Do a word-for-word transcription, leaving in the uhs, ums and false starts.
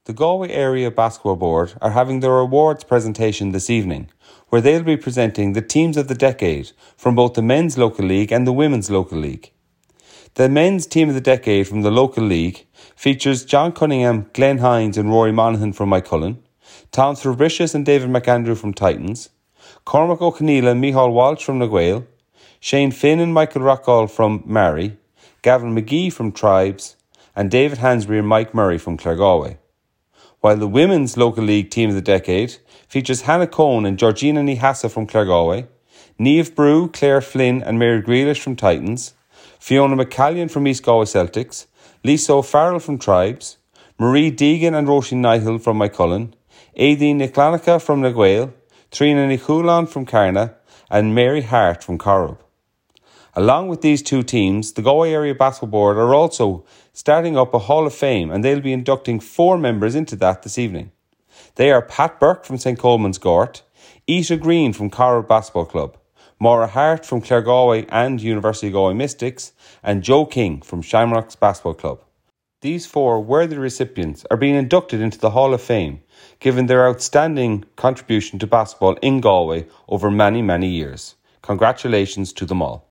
The Galway Area Basketball Board are having their awards presentation this evening, where they'll be presenting the teams of the decade from both the Men's Local League and the Women's Local League. The Men's Team of the Decade from the Local League features John Cunningham, Glenn Hines and Rory Monaghan from Mycullen, Tom Fabricius and David McAndrew from Titans, Cormac O'Conneal and Micheál Walsh from Naguil, Shane Finn and Michael Rockall from Mary, Gavin McGee from Tribes, and David Hansbury and Mike Murray from Claregalway. While the Women's Local League Team of the Decade features Hannah Cohn and Georgina Nihassa from Claregalway, Niamh Brew, Claire Flynn and Mary Grealish from Titans, Fiona McCallion from East Galway Celtics, Lisa O'Farrell from Tribes, Marie Deegan and Roisin Nihill from Mycullen, Aideen Niclanacha from Naguil, Trina Nichulan from Carna, and Mary Hart from Corrib. Along with these two teams, the Galway Area Basketball Board are also starting up a Hall of Fame, and they'll be inducting four members into that this evening. They are Pat Burke from Saint Coleman's Gort, Ita Green from Corrib Basketball Club, Maura Hart from Claregalway and University of Galway Mystics, and Joe King from Shamrocks Basketball Club. These four worthy recipients are being inducted into the Hall of Fame, given their outstanding contribution to basketball in Galway over many, many years. Congratulations to them all.